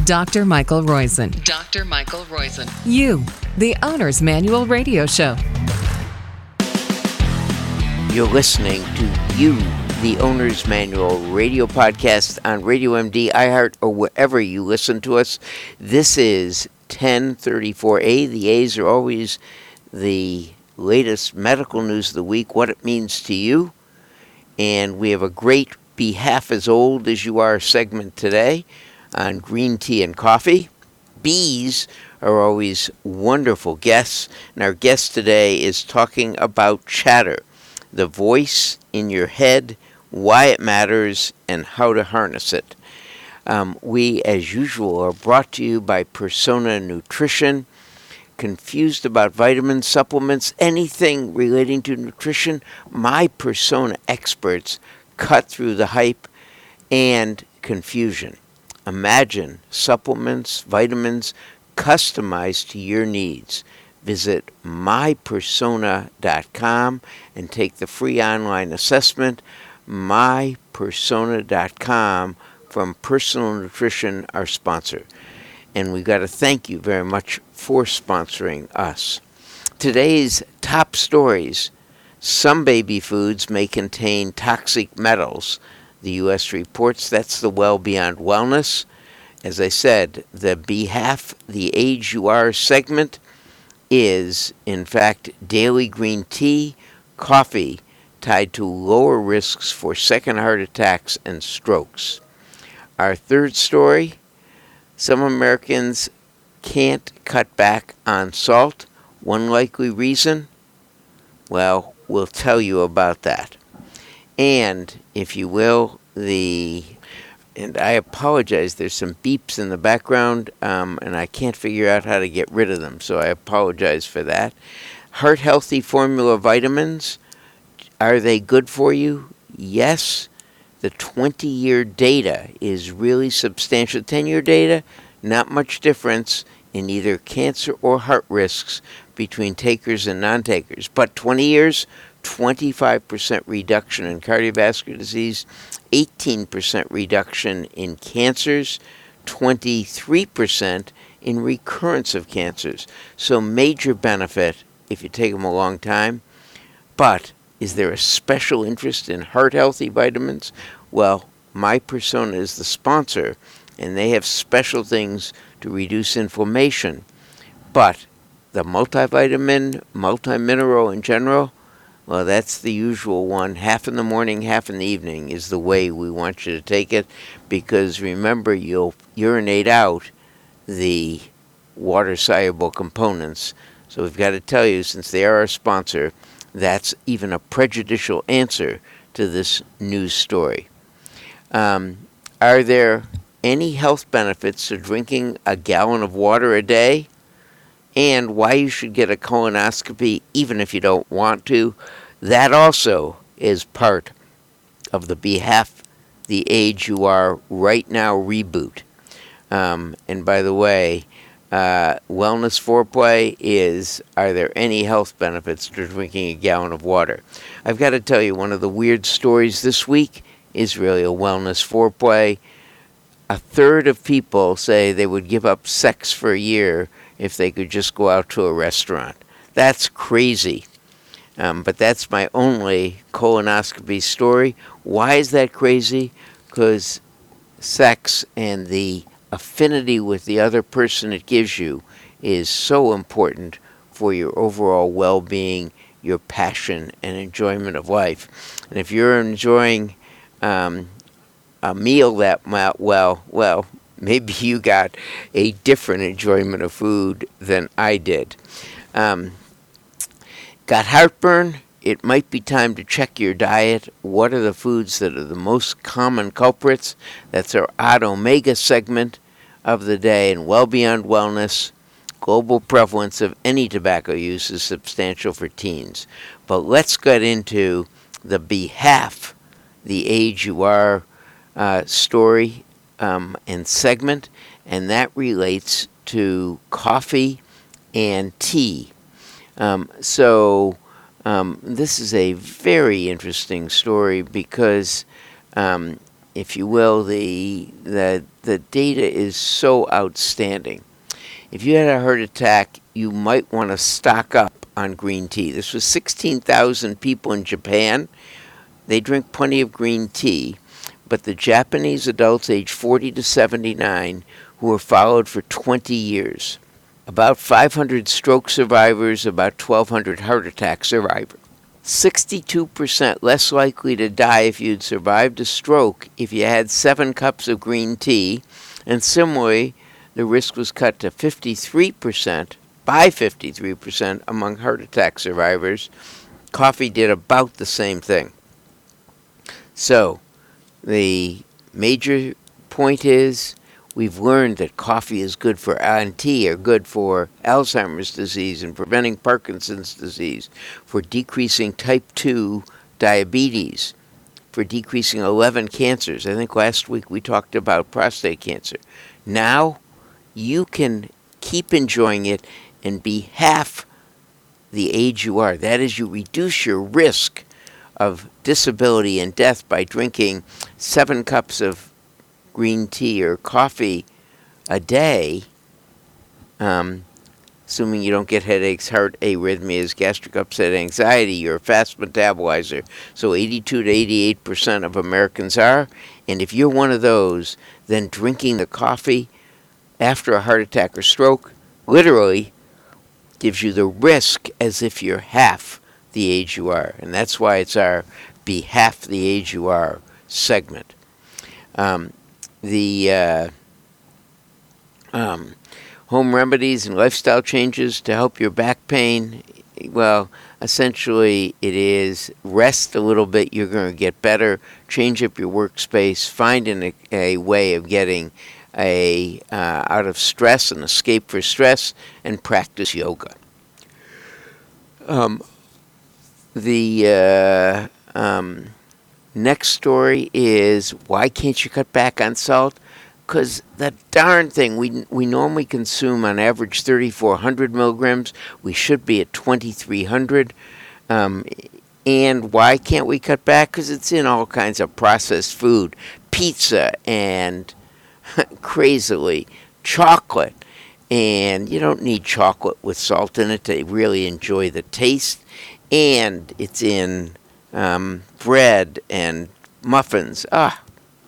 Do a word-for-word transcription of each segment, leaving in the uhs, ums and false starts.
Doctor Michael Roizen. Doctor Michael Roizen. You, the Owner's Manual Radio Show. You're listening to You, the Owner's Manual Radio Podcast on Radio M D, iHeart, or wherever you listen to us. This is ten thirty-four A. The A's are always the latest medical news of the week, what it means to you. And we have a great Be Half as Old as You Are segment today on green tea and coffee. Bees are always wonderful guests, and our guest today is talking about chatter, the voice in your head, why it matters, and how to harness it. Um, we, as usual, are brought to you by Persona Nutrition. Confused about vitamins, supplements, anything relating to nutrition? My Persona experts cut through the hype and confusion. Imagine supplements, vitamins, customized to your needs. Visit my persona dot com and take the free online assessment. my persona dot com from Personal Nutrition, our sponsor. And we've got to thank you very much for sponsoring us. Today's top stories. Some baby foods may contain toxic metals. The U S reports that's the Well Beyond Wellness. As I said, the Be Half the Age You Are segment is, in fact, daily green tea, coffee, tied to lower risks for second heart attacks and strokes. Our third story, some Americans can't cut back on salt. One likely reason? Well, we'll tell you about that. And, if you will, the, and I apologize, there's some beeps in the background, um, and I can't figure out how to get rid of them, so I apologize for that. Heart Healthy Formula vitamins, are they good for you? Yes. The twenty-year data is really substantial. ten-year data, not much difference in either cancer or heart risks between takers and non-takers. But twenty years, twenty-five percent reduction in cardiovascular disease, eighteen percent reduction in cancers, twenty-three percent in recurrence of cancers. So major benefit if you take them a long time. But is there a special interest in heart-healthy vitamins? Well, My Persona is the sponsor, and they have special things to reduce inflammation. But the multivitamin, multimineral in general, well, that's the usual one. Half in the morning, half in the evening is the way we want you to take it, because remember, you'll urinate out the water-soluble components. So we've got to tell you, since they are our sponsor, that's even a prejudicial answer to this news story. Um, are there any health benefits to drinking a gallon of water a day? And why you should get a colonoscopy even if you don't want to? That also is part of the Be Half the Age You Are Right Now reboot. Um, and by the way, Uh, wellness foreplay is, are there any health benefits to drinking a gallon of water? I've got to tell you, one of the weird stories this week is really a wellness foreplay. A third of people say they would give up sex for a year if they could just go out to a restaurant. That's crazy. Um, but that's my only colonoscopy story. Why is that crazy? Because sex and the affinity with the other person it gives you is so important for your overall well-being, your passion, and enjoyment of life. And if you're enjoying um, a meal that well, well, maybe you got a different enjoyment of food than I did. Um, got heartburn? It might be time to check your diet. What are the foods that are the most common culprits? That's our Odd Omega segment of the day. And Well Beyond Wellness, global prevalence of any tobacco use is substantial for teens. But let's get into the Be Half the Age You Are uh, story um, and segment, and that relates to coffee and tea. Um, so um, this is a very interesting story because um, if you will, the, the, the data is so outstanding. If you had a heart attack, you might want to stock up on green tea. This was sixteen thousand people in Japan. They drink plenty of green tea, but the Japanese adults aged forty to seventy-nine who were followed for twenty years. About five hundred stroke survivors, about twelve hundred heart attack survivors. sixty-two percent less likely to die if you'd survived a stroke if you had seven cups of green tea, and similarly, the risk was cut to fifty-three percent, by fifty-three percent among heart attack survivors. Coffee did about the same thing. So, the major point is, we've learned that coffee is good for, and tea are good for Alzheimer's disease and preventing Parkinson's disease, for decreasing type two diabetes, for decreasing eleven cancers. I think last week we talked about prostate cancer. Now, you can keep enjoying it and be half the age you are. That is, you reduce your risk of disability and death by drinking seven cups of green tea or coffee a day, um, assuming you don't get headaches, heart arrhythmias, gastric upset, anxiety. You're a fast metabolizer. So eighty-two to eighty-eight percent of Americans are. And if you're one of those, then drinking the coffee after a heart attack or stroke literally gives you the risk as if you're half the age you are. And that's why it's our Be Half the Age You Are segment. Um, the uh, um, home remedies and lifestyle changes to help your back pain, well, essentially it is rest a little bit, you're going to get better, change up your workspace, find an, a, a way of getting a uh, out of stress, an escape for stress, and practice yoga. Um, the uh, um, next story is, why can't you cut back on salt? Because that darn thing, we we normally consume on average thirty-four hundred milligrams. We should be at twenty-three hundred. Um, and why can't we cut back? Because it's in all kinds of processed food, pizza, and crazily chocolate. And you don't need chocolate with salt in it to really enjoy the taste. And it's in um, bread and muffins. Ah,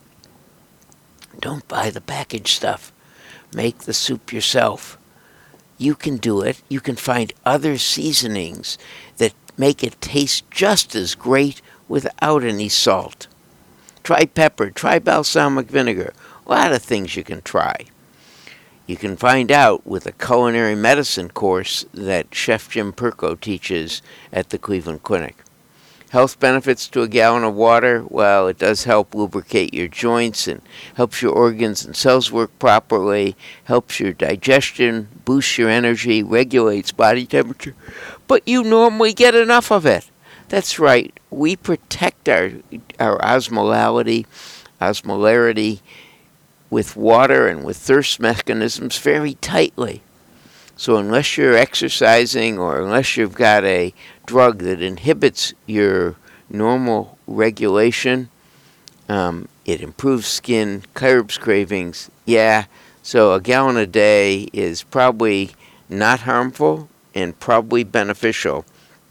don't buy the packaged stuff. Make the soup yourself. You can do it. You can find other seasonings that make it taste just as great without any salt. Try pepper. Try balsamic vinegar. A lot of things you can try. You can find out with a culinary medicine course that Chef Jim Perko teaches at the Cleveland Clinic. Health benefits to a gallon of water, well, it does help lubricate your joints and helps your organs and cells work properly, helps your digestion, boosts your energy, regulates body temperature, but you normally get enough of it. That's right, we protect our, our osmolality, osmolarity, with water and with thirst mechanisms very tightly. So unless you're exercising or unless you've got a drug that inhibits your normal regulation, um, it improves skin, curbs cravings. Yeah, so a gallon a day is probably not harmful and probably beneficial.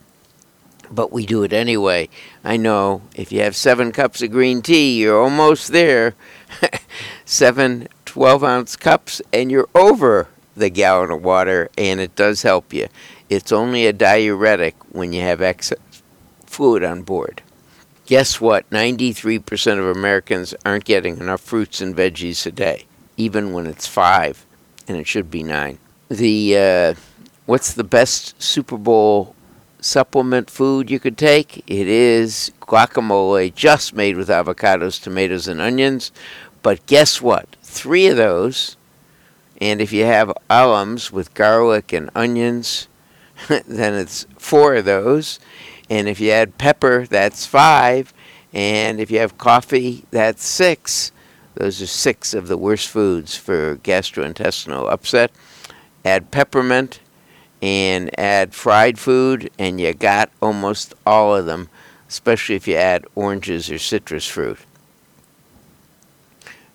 But we do it anyway. I know if you have seven cups of green tea, you're almost there. Seven twelve-ounce cups, and you're over the gallon of water, and it does help you. It's only a diuretic when you have excess fluid on board. Guess what? ninety-three percent of Americans aren't getting enough fruits and veggies a day, even when it's five, and it should be nine. The uh, what's the best Super Bowl supplement food you could take? It is guacamole, just made with avocados, tomatoes, and onions. But guess what? Three of those, and if you have alums with garlic and onions, then it's four of those. And if you add pepper, that's five. And if you have coffee, that's six. Those are six of the worst foods for gastrointestinal upset. Add peppermint and add fried food, and you got almost all of them, especially if you add oranges or citrus fruit.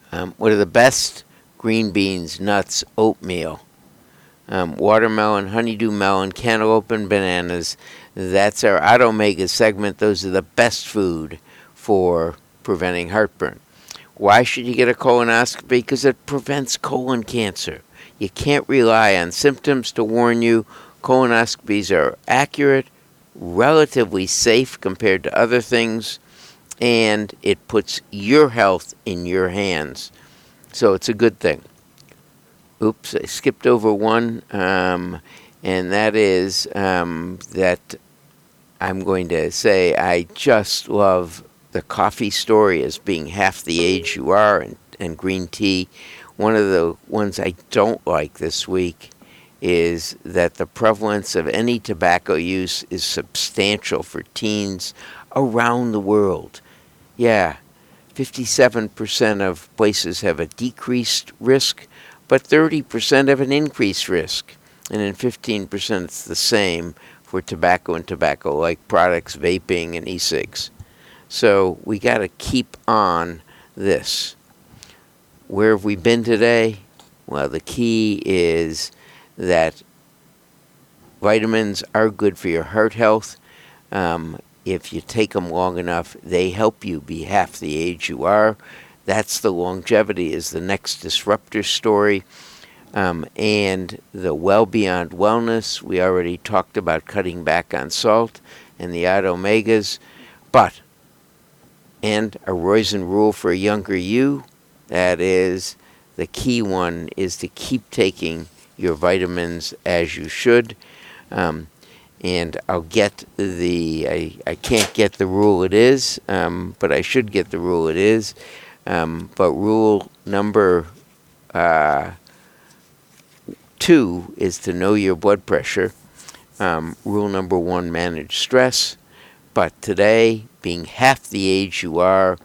Um, what are the best? Green beans, nuts, oatmeal, um, watermelon, honeydew melon, cantaloupe, and bananas. That's our Automega segment. Those are the best food for preventing heartburn. Why should you get a colonoscopy? Because it prevents colon cancer. You can't rely on symptoms to warn you. Colonoscopies are accurate, relatively safe compared to other things, and it puts your health in your hands. So it's a good thing. Oops, I skipped over one, um, and that is um, that I'm going to say I just love the coffee story as being half the age you are, and, and green tea. One of the ones I don't like this week is that the prevalence of any tobacco use is substantial for teens around the world. Yeah, fifty-seven percent of places have a decreased risk, but thirty percent have an increased risk. And in fifteen percent it's the same for tobacco and tobacco-like products, vaping, and e-cigs. So we got to keep on this. Where have we been today? Well, the key is that vitamins are good for your heart health. Um, if you take them long enough, they help you be half the age you are. That's the longevity is the next disruptor story. Um, and the well beyond wellness, we already talked about cutting back on salt and the Automegas. But, and a Roizen rule for a younger you, that is, the key one is to keep taking your vitamins as you should. Um, and I'll get the, I, I can't get the rule it is, um, but I should get the rule it is. Um, but rule number uh, two is to know your blood pressure. Um, rule number one, manage stress. But today, being half the age you are,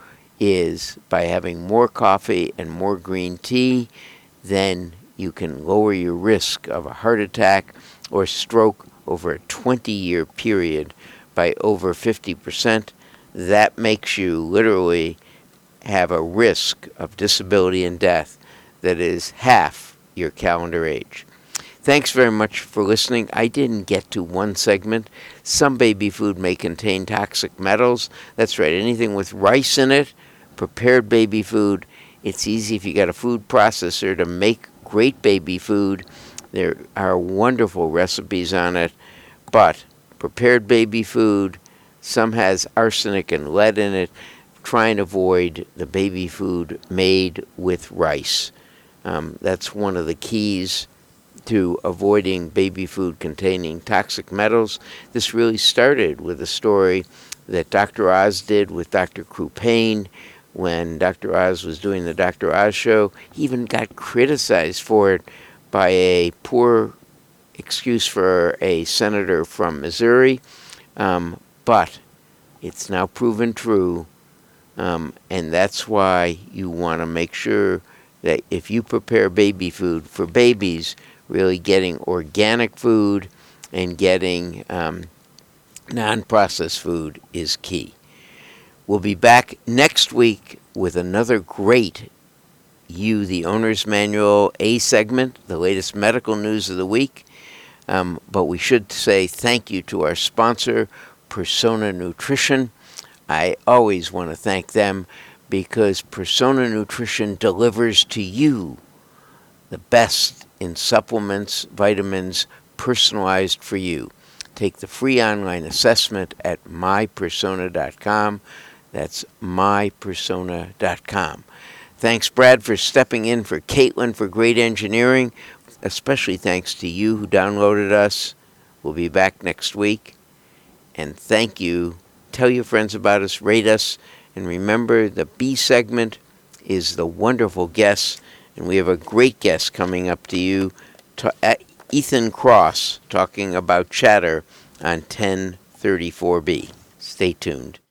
is by having more coffee and more green tea, then you can lower your risk of a heart attack or stroke over a twenty-year period by over fifty percent. That makes you literally have a risk of disability and death that is half your calendar age. Thanks very much for listening. I didn't get to one segment. Some baby food may contain toxic metals. That's right, anything with rice in it, prepared baby food. It's easy if you got a food processor to make great baby food. There are wonderful recipes on it, but prepared baby food, some has arsenic and lead in it. Try and avoid the baby food made with rice. Um, that's one of the keys to avoiding baby food containing toxic metals. This really started with a story that Doctor Oz did with Doctor Krupane. When Doctor Oz was doing the Doctor Oz show, he even got criticized for it by a poor excuse for a senator from Missouri. Um, but it's now proven true, um, and that's why you want to make sure that if you prepare baby food for babies, really getting organic food and getting um, non-processed food is key. We'll be back next week with another great You, the Owner's Manual A segment, the latest medical news of the week. Um, but we should say thank you to our sponsor, Persona Nutrition. I always want to thank them because Persona Nutrition delivers to you the best in supplements, vitamins, personalized for you. Take the free online assessment at my persona dot com. That's my persona dot com. Thanks, Brad, for stepping in for Caitlin for great engineering. Especially thanks to you who downloaded us. We'll be back next week. And thank you. Tell your friends about us, rate us, and remember the B segment is the wonderful guests, and we have a great guest coming up to you, to, uh, Ethan Cross, talking about chatter on ten thirty-four B. Stay tuned.